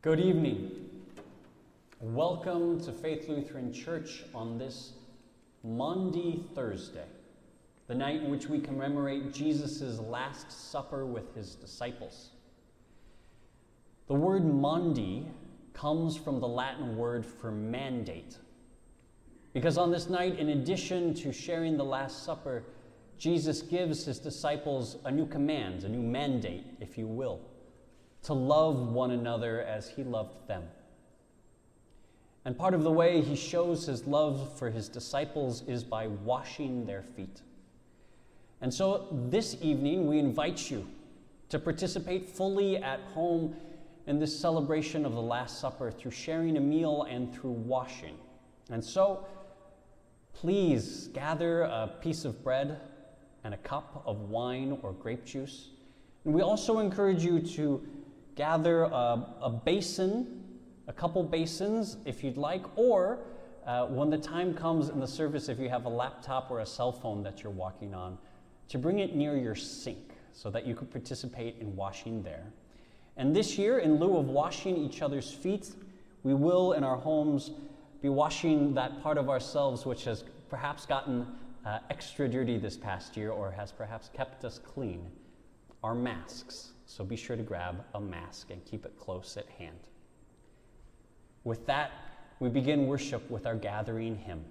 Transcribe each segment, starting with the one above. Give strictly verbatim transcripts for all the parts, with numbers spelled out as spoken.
Good evening. Welcome to Faith Lutheran Church on this Maundy Thursday, the night in which we commemorate Jesus' Last Supper with his disciples. The word Maundy comes from the Latin word for mandate, because on this night, in addition to sharing the Last Supper, Jesus gives his disciples a new command, a new mandate, if you will, to love one another as he loved them. And part of the way he shows his love for his disciples is by washing their feet. And so this evening, we invite you to participate fully at home in this celebration of the Last Supper through sharing a meal and through washing. And so, please gather a piece of bread and a cup of wine or grape juice. And we also encourage you to gather a, a basin, a couple basins if you'd like, or uh, when the time comes in the service, if you have a laptop or a cell phone that you're walking on, to bring it near your sink so that you could participate in washing there. And this year, in lieu of washing each other's feet, we will in our homes be washing that part of ourselves which has perhaps gotten uh, extra dirty this past year or has perhaps kept us clean, our masks. So be sure to grab a mask and keep it close at hand. With that, we begin worship with our gathering hymn.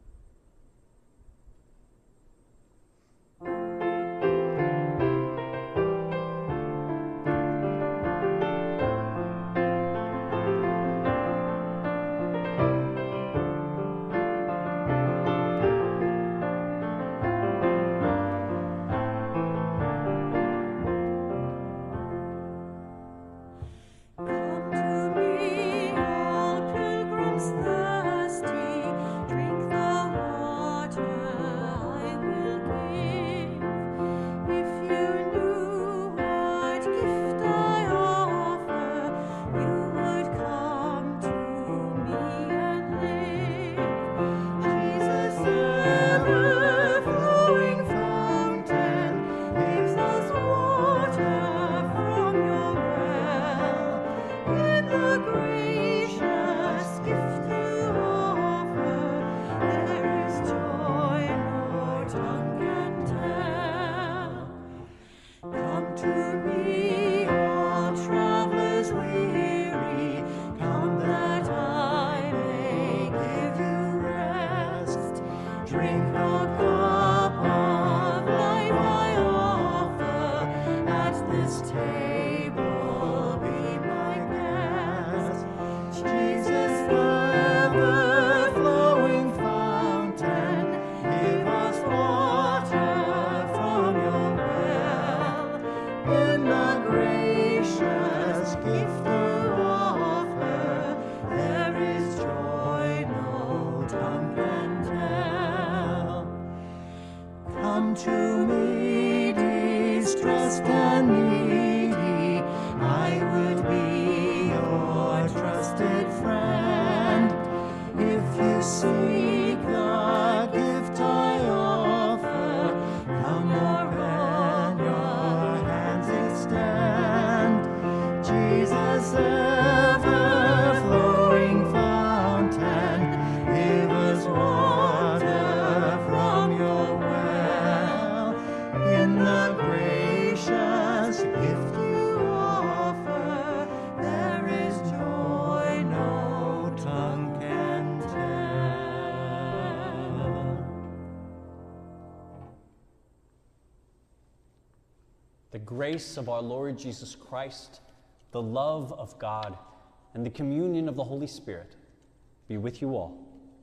The grace of our Lord Jesus Christ, the love of God, and the communion of the Holy Spirit be with you all.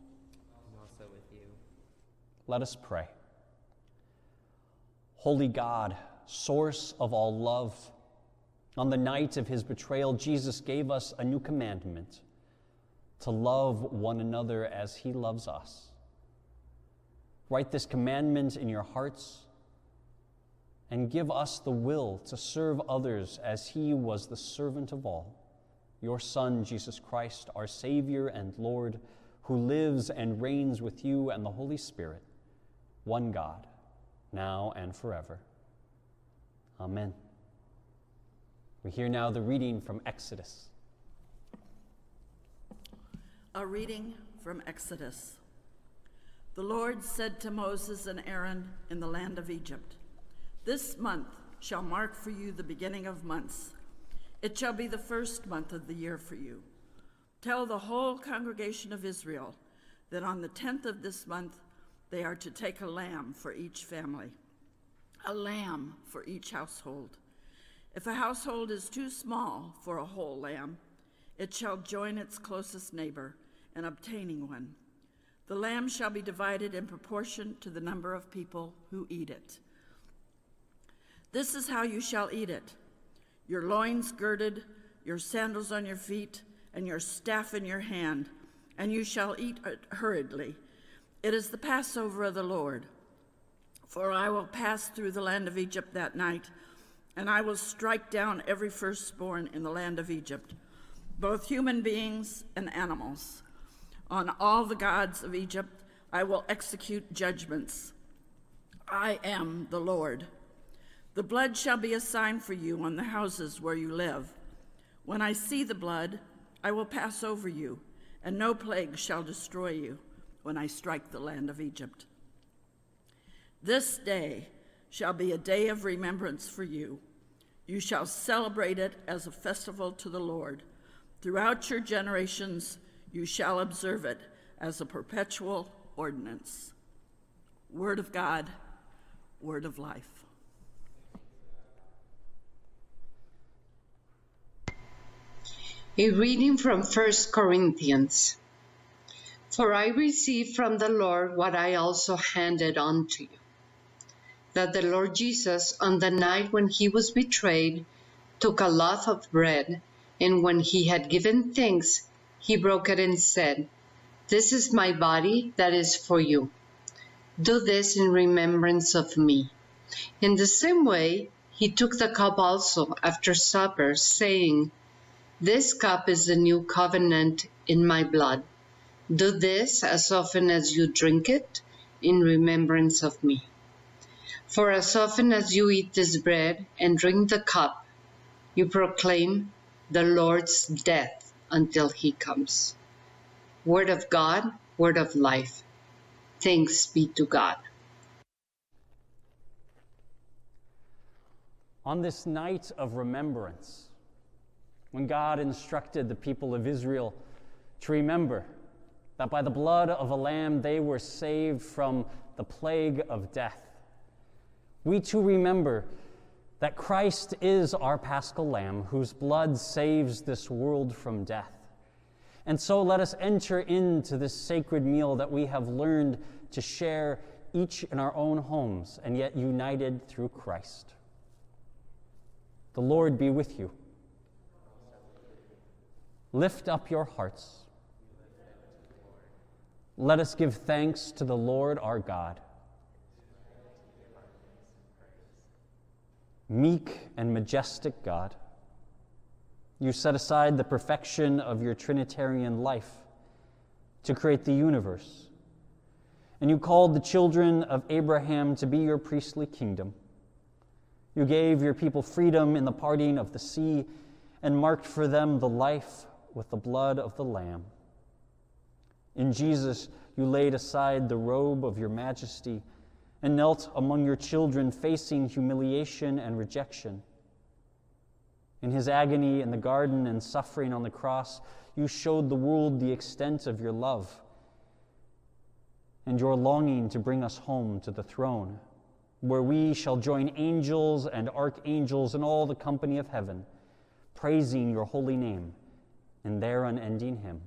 And also with you. Let us pray. Holy God, source of all love, on the night of his betrayal, Jesus gave us a new commandment, to love one another as he loves us. Write this commandment in your hearts and give us the will to serve others as he was the servant of all, your Son, Jesus Christ, our Savior and Lord, who lives and reigns with you and the Holy Spirit, one God, now and forever. Amen. We hear now the reading from Exodus. A reading from Exodus. The Lord said to Moses and Aaron in the land of Egypt, "This month shall mark for you the beginning of months. It shall be the first month of the year for you. Tell the whole congregation of Israel that on the tenth of this month they are to take a lamb for each family, a lamb for each household. If a household is too small for a whole lamb, it shall join its closest neighbor in obtaining one. The lamb shall be divided in proportion to the number of people who eat it. This is how you shall eat it: your loins girded, your sandals on your feet, and your staff in your hand, and you shall eat it hurriedly. It is the Passover of the Lord. For I will pass through the land of Egypt that night, and I will strike down every firstborn in the land of Egypt, both human beings and animals. On all the gods of Egypt I will execute judgments. I am the Lord. The blood shall be a sign for you on the houses where you live. When I see the blood, I will pass over you, and no plague shall destroy you when I strike the land of Egypt. This day shall be a day of remembrance for you. You shall celebrate it as a festival to the Lord. Throughout your generations, you shall observe it as a perpetual ordinance." Word of God, word of life. A reading from First Corinthians. For I received from the Lord what I also handed on to you, that the Lord Jesus, on the night when he was betrayed, took a loaf of bread, and when he had given thanks, he broke it and said, "This is my body that is for you. Do this in remembrance of me." In the same way, he took the cup also after supper, saying, "This cup is the new covenant in my blood. Do this as often as you drink it in remembrance of me. For as often as you eat this bread and drink the cup, you proclaim the Lord's death until he comes." Word of God, word of life. Thanks be to God. On this night of remembrance, when God instructed the people of Israel to remember that by the blood of a lamb they were saved from the plague of death, we too remember that Christ is our Paschal Lamb, whose blood saves this world from death. And so let us enter into this sacred meal that we have learned to share each in our own homes, and yet united through Christ. The Lord be with you. Lift up your hearts. Let us give thanks to the Lord our God. Meek and majestic God, you set aside the perfection of your Trinitarian life to create the universe, and you called the children of Abraham to be your priestly kingdom. You gave your people freedom in the parting of the sea and marked for them the life with the blood of the Lamb. In Jesus, you laid aside the robe of your majesty and knelt among your children, facing humiliation and rejection. In his agony in the garden and suffering on the cross, you showed the world the extent of your love and your longing to bring us home to the throne, where we shall join angels and archangels and all the company of heaven, praising your holy name in their unending hymn.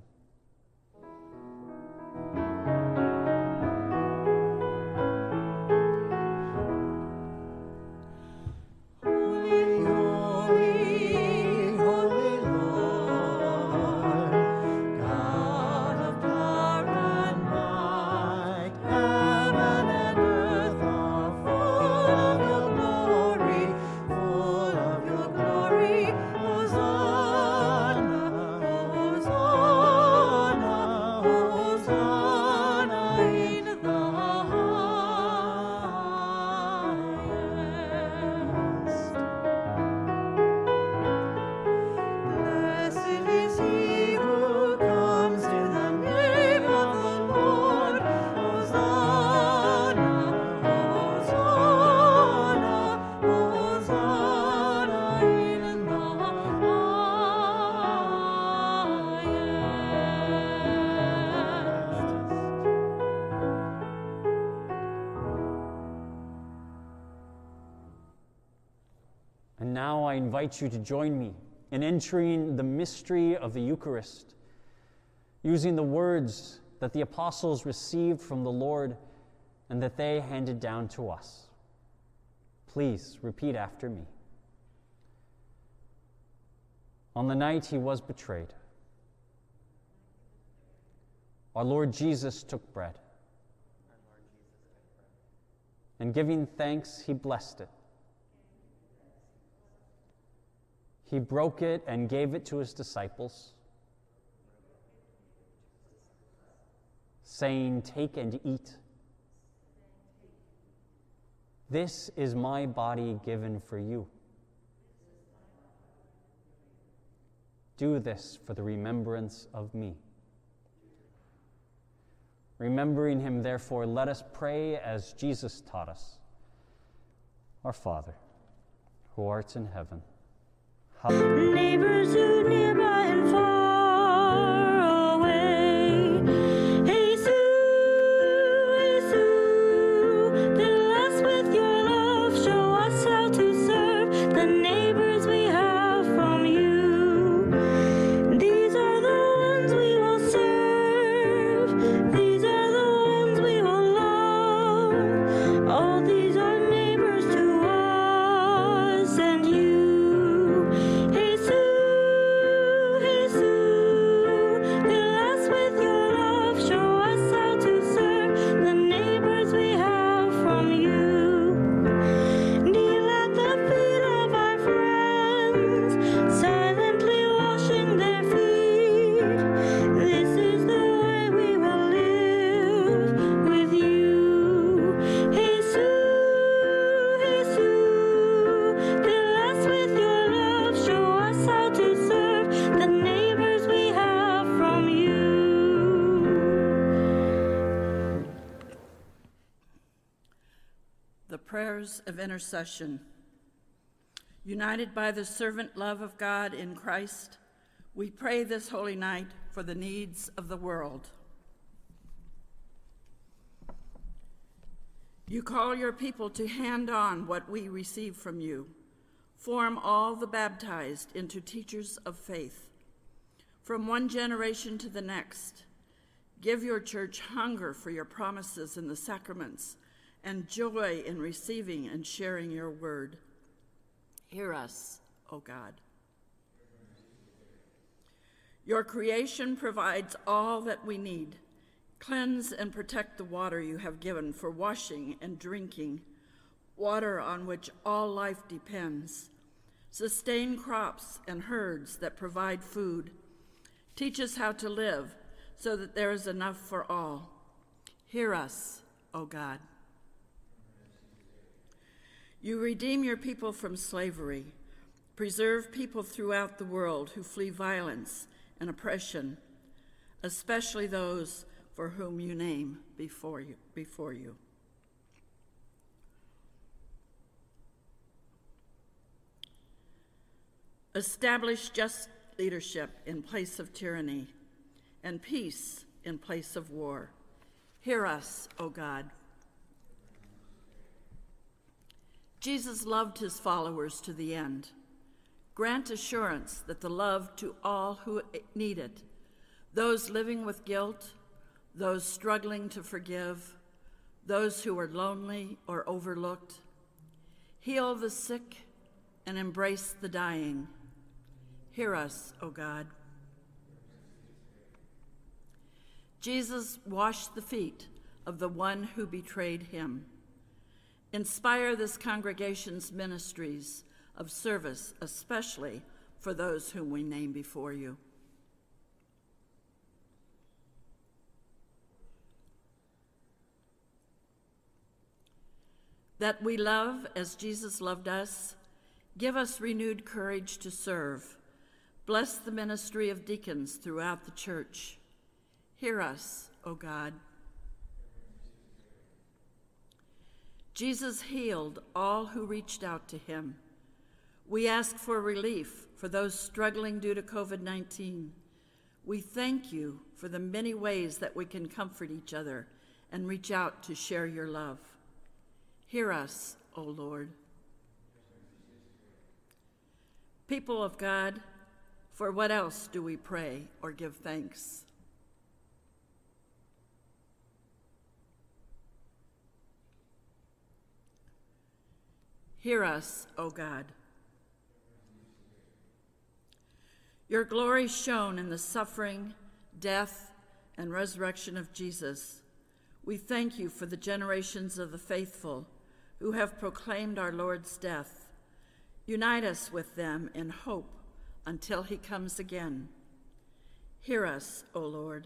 Hosanna, Hosanna. now I invite you to join me in entering the mystery of the Eucharist, using the words that the apostles received from the Lord and that they handed down to us. Please repeat after me. On the night he was betrayed, our Lord Jesus took bread, and giving thanks, he blessed it. He broke it and gave it to his disciples, saying, "Take and eat. This is my body given for you. Do this for the remembrance of me." Remembering him, therefore, let us pray as Jesus taught us. Our Father, who art in heaven, hallowed. Neighbors who nearby and far away, Jesus, Jesus, fill us with your love, show us how to serve the neighbors we have from you. These are the ones we will serve, these are the ones we will love. All these are neighbors to us and you. Prayers of intercession. United by the servant love of God in Christ, we pray this holy night for the needs of the world. You call your people to hand on what we receive from you. Form all the baptized into teachers of faith. From one generation to the next, give your church hunger for your promises in the sacraments and joy in receiving and sharing your word. Hear us, O God. Your creation provides all that we need. Cleanse and protect the water you have given for washing and drinking, water on which all life depends. Sustain crops and herds that provide food. Teach us how to live so that there is enough for all. Hear us, O God. You redeem your people from slavery. Preserve people throughout the world who flee violence and oppression, especially those for whom you name before you. Before you. Establish just leadership in place of tyranny and peace in place of war. Hear us, O God. Jesus loved his followers to the end. Grant assurance that the love to all who need it, those living with guilt, those struggling to forgive, those who are lonely or overlooked, heal the sick and embrace the dying. Hear us, O God. Jesus washed the feet of the one who betrayed him. Inspire this congregation's ministries of service, especially for those whom we name before you. That we love as Jesus loved us, give us renewed courage to serve. Bless the ministry of deacons throughout the church. Hear us, O God. Jesus healed all who reached out to him. We ask for relief for those struggling due to COVID nineteen. We thank you for the many ways that we can comfort each other and reach out to share your love. Hear us, O Lord. People of God, for what else do we pray or give thanks? Hear us, O God. Your glory shone in the suffering, death, and resurrection of Jesus. We thank you for the generations of the faithful who have proclaimed our Lord's death. Unite us with them in hope until he comes again. Hear us, O Lord.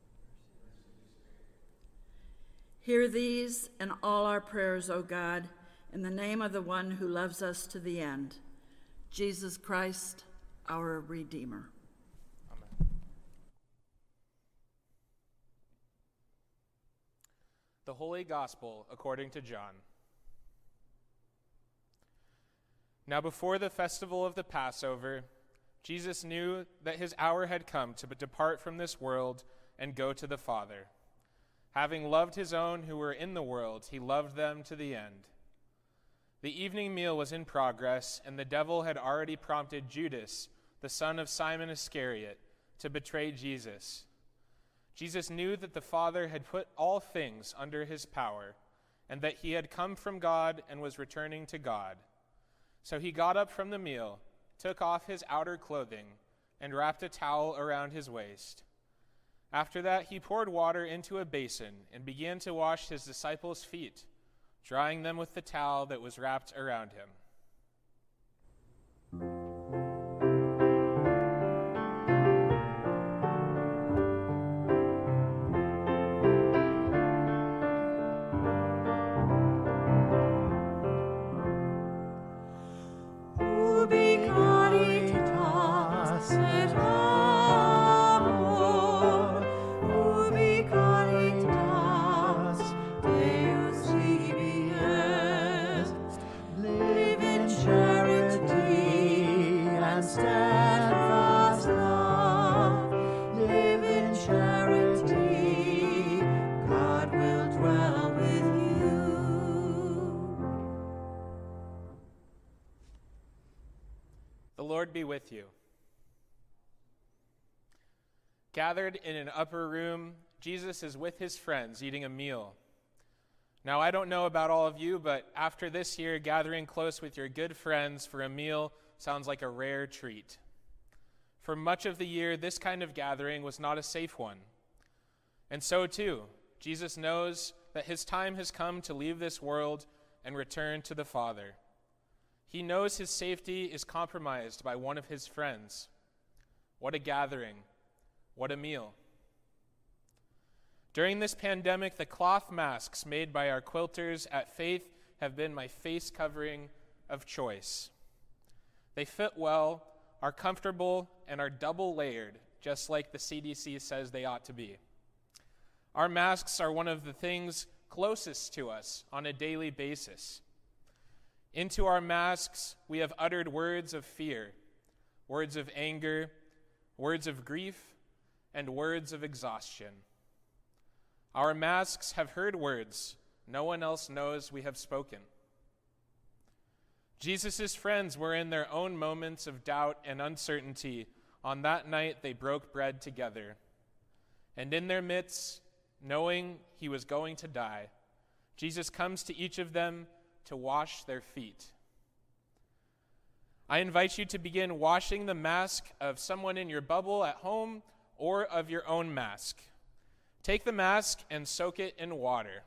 Hear these and all our prayers, O God, in the name of the one who loves us to the end, Jesus Christ, our Redeemer. Amen. The Holy Gospel according to John. Now before the festival of the Passover, Jesus knew that his hour had come to depart from this world and go to the Father. Having loved his own who were in the world, he loved them to the end. The evening meal was in progress, and the devil had already prompted Judas, the son of Simon Iscariot, to betray Jesus. Jesus knew that the Father had put all things under his power, and that he had come from God and was returning to God. So he got up from the meal, took off his outer clothing, and wrapped a towel around his waist. After that, he poured water into a basin and began to wash his disciples' feet, drying them with the towel that was wrapped around him. Be with you. Gathered in an upper room, Jesus is with his friends eating a meal. Now, I don't know about all of you, but after this year, gathering close with your good friends for a meal sounds like a rare treat. For much of the year, this kind of gathering was not a safe one. And so, too, Jesus knows that his time has come to leave this world and return to the Father. He knows his safety is compromised by one of his friends. What a gathering. What a meal. During this pandemic, the cloth masks made by our quilters at Faith have been my face covering of choice. They fit well, are comfortable, and are double layered, just like the C D C says they ought to be. Our masks are one of the things closest to us on a daily basis. Into our masks, we have uttered words of fear, words of anger, words of grief, and words of exhaustion. Our masks have heard words no one else knows we have spoken. Jesus' friends were in their own moments of doubt and uncertainty on that night they broke bread together. And in their midst, knowing he was going to die, Jesus comes to each of them to wash their feet. I invite you to begin washing the mask of someone in your bubble at home or of your own mask. Take the mask and soak it in water.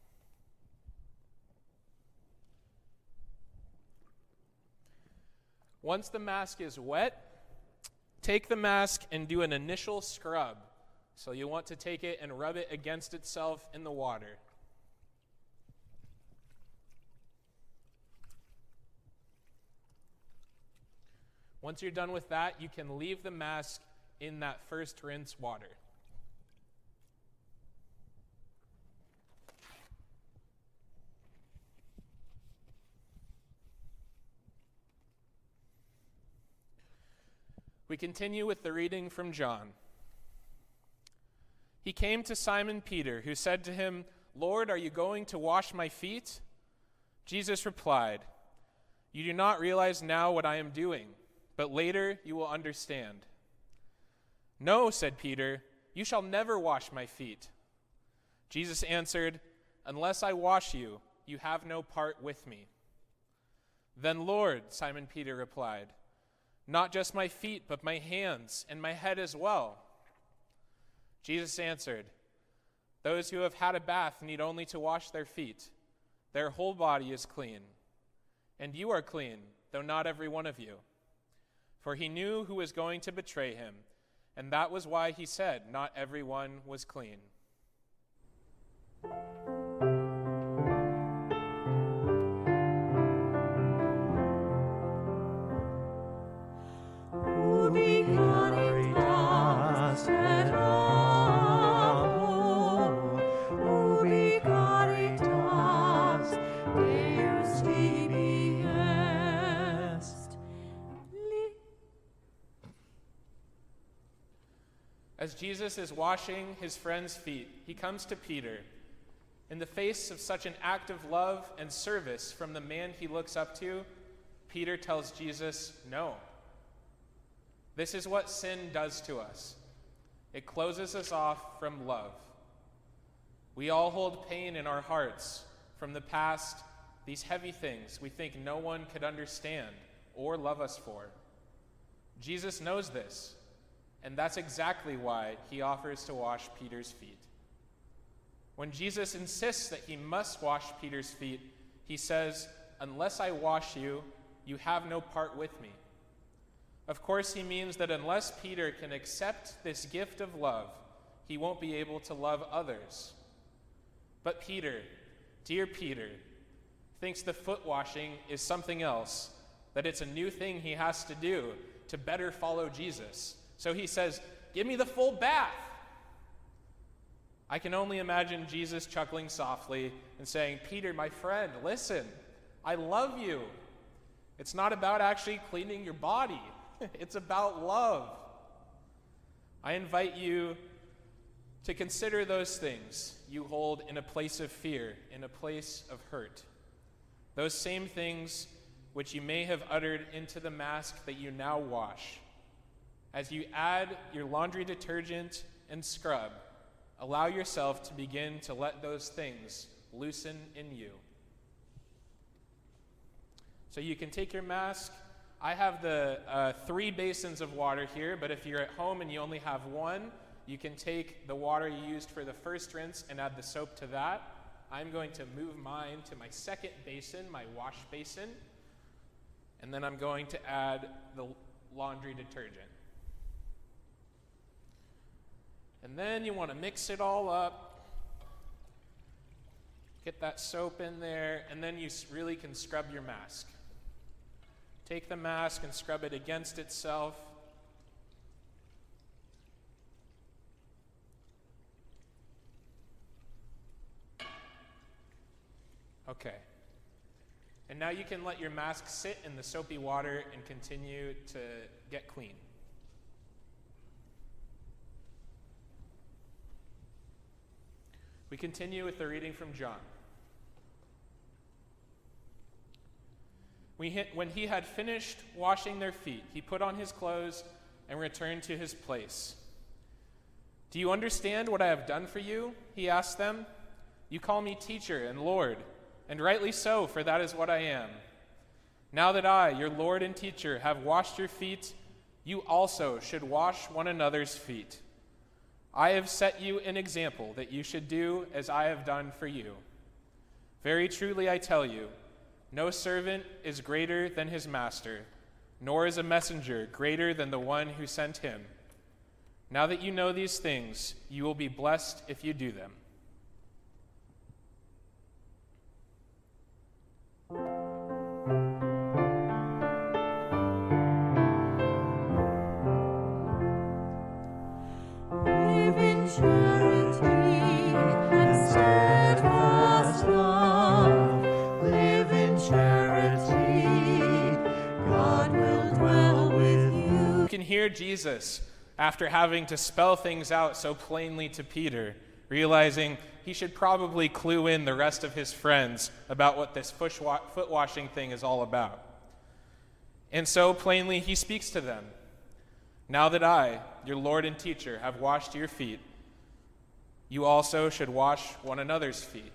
Once the mask is wet, take the mask and do an initial scrub. So you want to take it and rub it against itself in the water. Once you're done with that, you can leave the mask in that first rinse water. We continue with the reading from John. He came to Simon Peter, who said to him, "Lord, are you going to wash my feet?" Jesus replied, "You do not realize now what I am doing, but later you will understand." "No," said Peter, "you shall never wash my feet." Jesus answered, "Unless I wash you, you have no part with me." "Then, Lord," Simon Peter replied, "not just my feet, but my hands and my head as well." Jesus answered, "Those who have had a bath need only to wash their feet. Their whole body is clean. And you are clean, though not every one of you." For he knew who was going to betray him, and that was why he said not everyone was clean. Ubi caritas et amor, ubi caritas Deus tibi est. As Jesus is washing his friend's feet, he comes to Peter. In the face of such an act of love and service from the man he looks up to, Peter tells Jesus, no. This is what sin does to us. It closes us off from love. We all hold pain in our hearts from the past, these heavy things we think no one could understand or love us for. Jesus knows this, and that's exactly why he offers to wash Peter's feet. When Jesus insists that he must wash Peter's feet, he says, "Unless I wash you, you have no part with me." Of course, he means that unless Peter can accept this gift of love, he won't be able to love others. But Peter, dear Peter, thinks the foot washing is something else, that it's a new thing he has to do to better follow Jesus. So he says, "Give me the full bath." I can only imagine Jesus chuckling softly and saying, "Peter, my friend, listen, I love you. It's not about actually cleaning your body. It's about love." I invite you to consider those things you hold in a place of fear, in a place of hurt. Those same things which you may have uttered into the mask that you now wash. As you add your laundry detergent and scrub, allow yourself to begin to let those things loosen in you. So you can take your mask. I have the uh, three basins of water here, but if you're at home and you only have one, you can take the water you used for the first rinse and add the soap to that. I'm going to move mine to my second basin, my wash basin, and then I'm going to add the laundry detergent. And then you want to mix it all up, get that soap in there, and then you really can scrub your mask. Take the mask and scrub it against itself. Okay. And now you can let your mask sit in the soapy water and continue to get clean. We continue with the reading from John. We hit, when he had finished washing their feet, he put on his clothes and returned to his place. "Do you understand what I have done for you?" he asked them. "You call me teacher and Lord, and rightly so, for that is what I am. Now that I, your Lord and teacher, have washed your feet, you also should wash one another's feet. I have set you an example that you should do as I have done for you. Very truly I tell you, no servant is greater than his master, nor is a messenger greater than the one who sent him. Now that you know these things, you will be blessed if you do them." Live in charity and steadfast love. Live in charity. God will dwell with you. You can hear Jesus, after having to spell things out so plainly to Peter, realizing he should probably clue in the rest of his friends about what this foot washing thing is all about. And so plainly he speaks to them. Now that I, your Lord and teacher, have washed your feet, you also should wash one another's feet.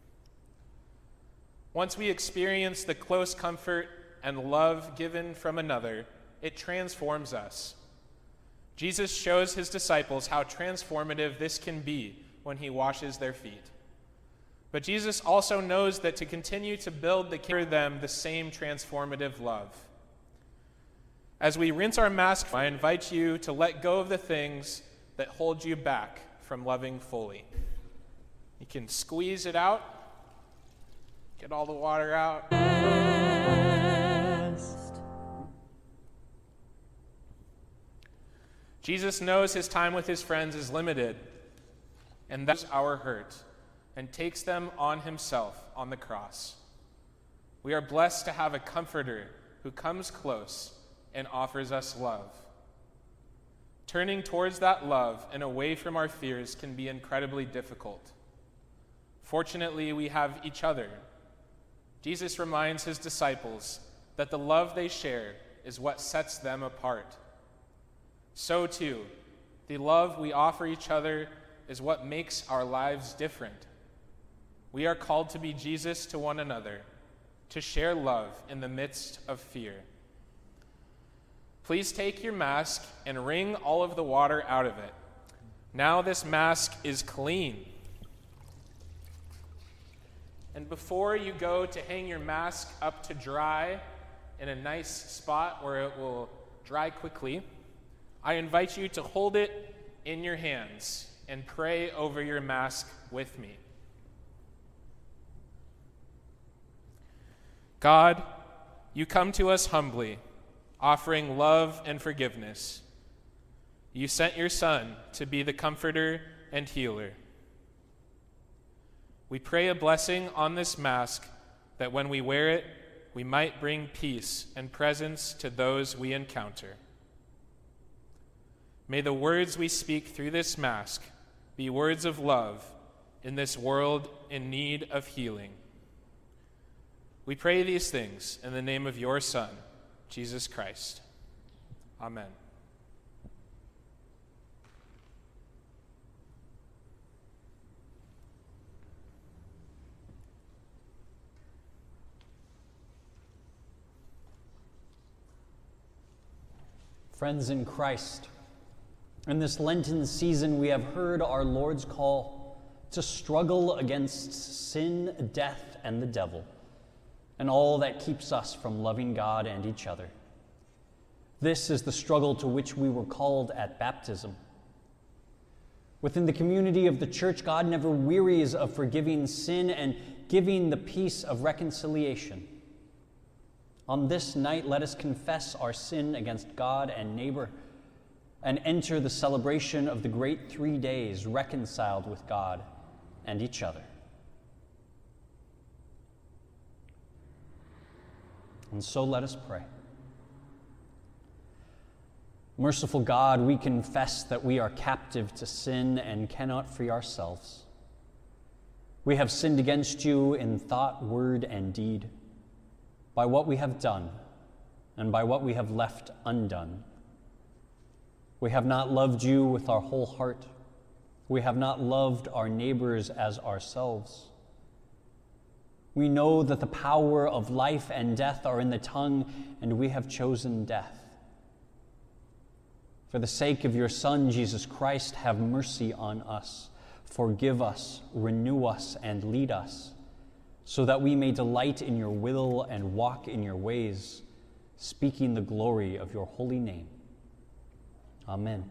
Once we experience the close comfort and love given from another, it transforms us. Jesus shows his disciples how transformative this can be when he washes their feet. But Jesus also knows that to continue to build the kingdom, them the same transformative love. As we rinse our masks, I invite you to let go of the things that hold you back from loving fully. You can squeeze it out, get all the water out. Jesus knows his time with his friends is limited, and that's our hurt, and takes them on himself on the cross. We are blessed to have a comforter who comes close and offers us love. Turning towards that love and away from our fears can be incredibly difficult. Fortunately, we have each other. Jesus reminds his disciples that the love they share is what sets them apart. So too, the love we offer each other is what makes our lives different. We are called to be Jesus to one another, to share love in the midst of fear. Please take your mask and wring all of the water out of it. Now this mask is clean. And before you go to hang your mask up to dry in a nice spot where it will dry quickly, I invite you to hold it in your hands and pray over your mask with me. God, you come to us humbly, offering love and forgiveness. You sent your Son to be the comforter and healer. We pray a blessing on this mask that when we wear it, we might bring peace and presence to those we encounter. May the words we speak through this mask be words of love in this world in need of healing. We pray these things in the name of your Son, Jesus Christ. Amen. Friends in Christ, in this Lenten season, we have heard our Lord's call to struggle against sin, death, and the devil, and all that keeps us from loving God and each other. This is the struggle to which we were called at baptism. Within the community of the church, God never wearies of forgiving sin and giving the peace of reconciliation. On this night, let us confess our sin against God and neighbor and enter the celebration of the great three days reconciled with God and each other. And so let us pray. Merciful God, we confess that we are captive to sin and cannot free ourselves. We have sinned against you in thought, word, and deed, by what we have done and by what we have left undone. We have not loved you with our whole heart. We have not loved our neighbors as ourselves. We know that the power of life and death are in the tongue, and we have chosen death. For the sake of your Son, Jesus Christ, have mercy on us. Forgive us, renew us, and lead us, so that we may delight in your will and walk in your ways, speaking the glory of your holy name. Amen.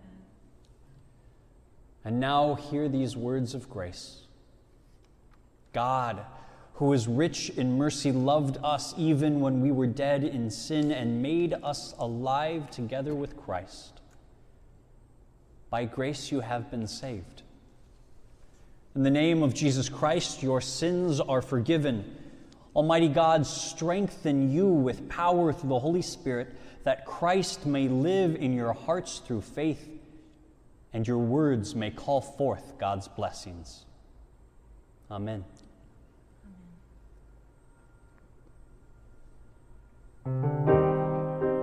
And now hear these words of grace. God, who is rich in mercy, loved us even when we were dead in sin and made us alive together with Christ. By grace you have been saved. In the name of Jesus Christ, your sins are forgiven. Almighty God, strengthen you with power through the Holy Spirit, that Christ may live in your hearts through faith, and your words may call forth God's blessings. Amen. Amen.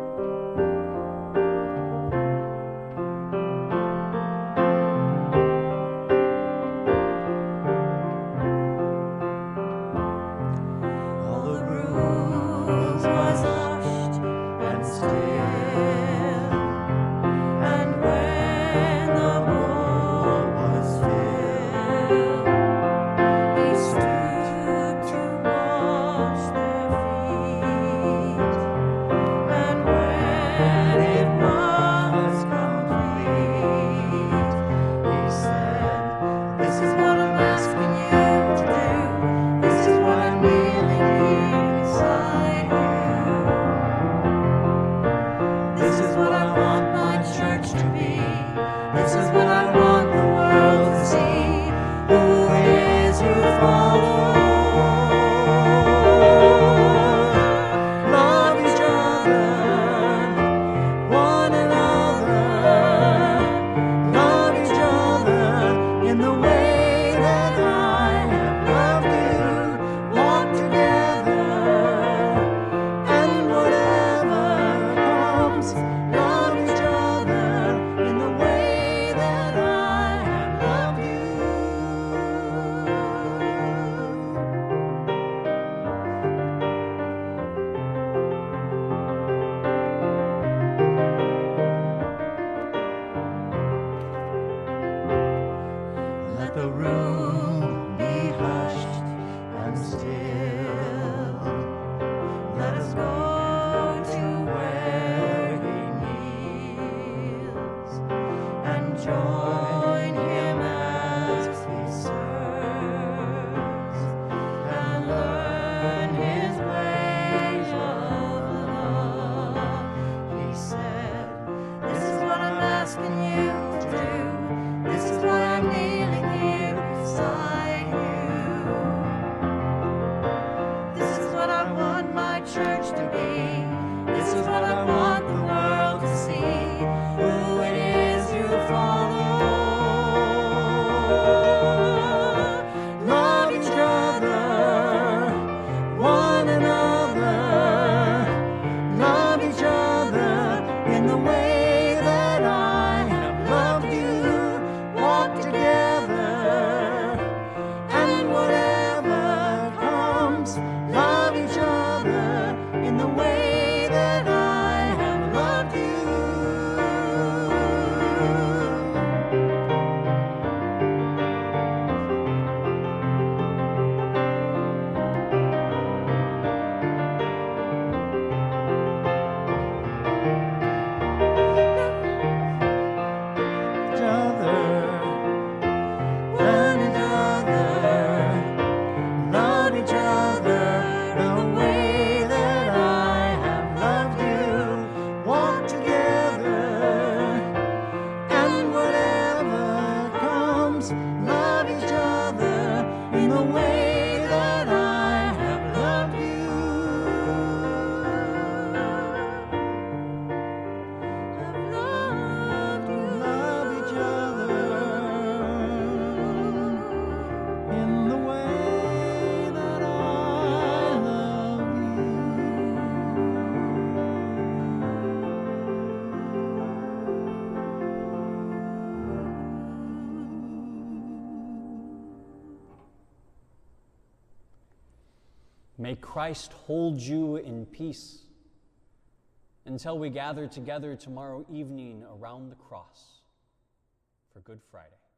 the room be hushed and still. Let us go to where he kneels and join him as he serves and learn his ways of love. He said, "This is what I'm asking you to do. This is what I'm kneeling here beside you. This is what I want my church to be. This is what I want the world to see. Who it is you follow. Love each other, one another. Love each other in the way that I have loved you. Walk together, and whatever comes, love each other in the way that I have loved you. Each other, one another, love each other the way that I have loved you. Walk together, and whatever comes, love each other in the way that I have loved you. I've loved you. Love each other in the way that I love May Christ hold you in peace until we gather together tomorrow evening around the cross for Good Friday.